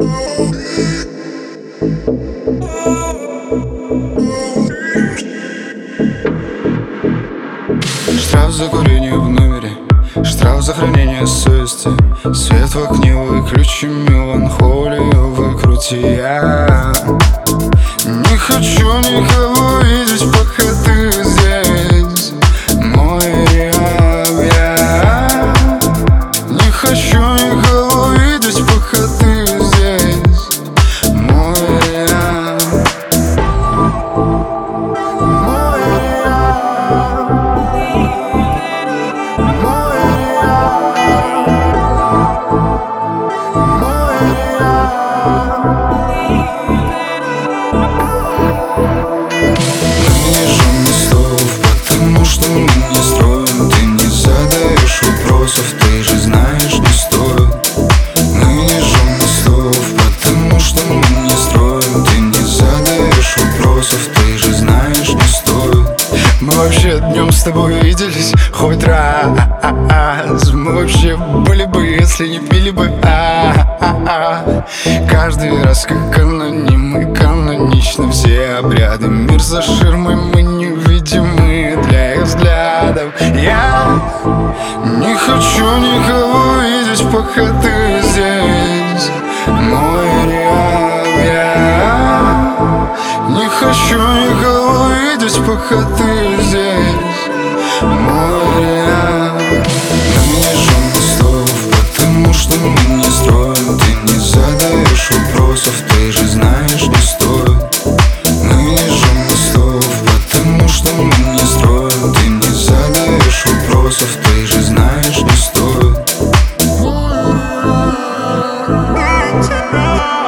Штраф за курение в номере, штраф за хранение совести. Свет в окне выключи, меланхолию выкрути. Я не хочу никого видеть, пока ты здесь. Мой ряб, я не хочу никого видеть, пока ты здесь. Мой ряб, мой ряб, мой потому что мы не строим. Ты не задаешь вопросов, ты же знаешь, не стоит. Мы не жжем мостов, потому что мы не строим. Ты не задаешь вопросов, ты же знаешь, не стоит. Мы вообще днем с тобой виделись хоть раз. Мы вообще были бы, если не пили бы. Каждый раз как анонимы, канонично все обряды. Мир за ширмой, мы невидимы для их взглядов. Я не хочу никого видеть, пока ты здесь. Мой ряб, я не хочу никого видеть, пока ты здесь. Мой ряб, мы не жжем мостов, потому что мы не строим. Ты не задаешь вопросов, ты же знаешь, не стоит. Мы не жжем мостов, потому что мы не строим. Ты не задаешь вопросов, ты же знаешь, не стоит.